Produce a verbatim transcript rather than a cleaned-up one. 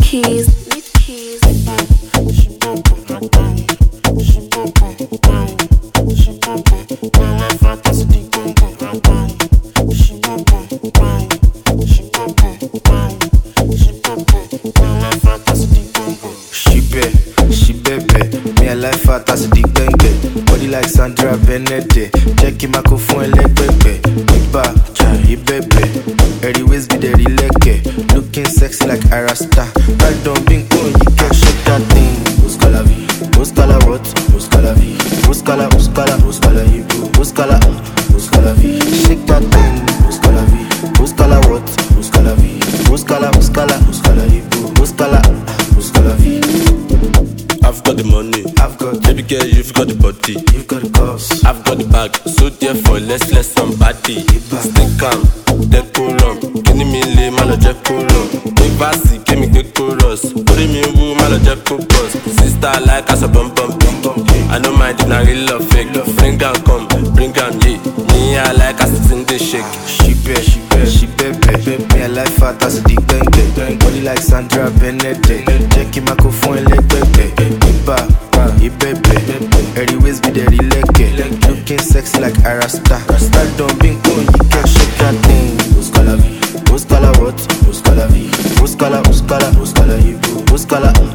keys, Nick keys. Life fat as a big bang, body like Sandra Bennett. Check him out for a leg baby. Big back, chai baby. Every ways be the leg. Looking sexy like Arasta. Right down being cool, you can shake that thing. Muscala V, muscala what? Muscala V, muscala, muscala, muscala you, muscala, muscala V. Shake that thing, muscala V, muscala what? Muscala V, muscala, muscala, muscala you, muscala, muscala V. I've got the money, I've got baby girl, you've got the body, you've got the cause. I've got the bag, so therefore let's let somebody. Stay calm, dead cool on. Kenny me lay, malo jack cool on. Big vassy, give me good chorus. Put me woo, malo jack cool boss. Sister like us a bum bum bum. I know my did not real love fake. Bring down, come, bring down, yeah. Me I like us in this shake. She bad, she bad, she bad, bad. Me I like fat as a big bang, bang. Body like Sandra Bennett. Check him out for a leg baby. Hey baby, every ways be the leg. Looking sexy like Arasta. Start down being cool, you can shake that thing. Muscala V, muscala what? Muscala V, muscala, muscala, muscala you, muscala.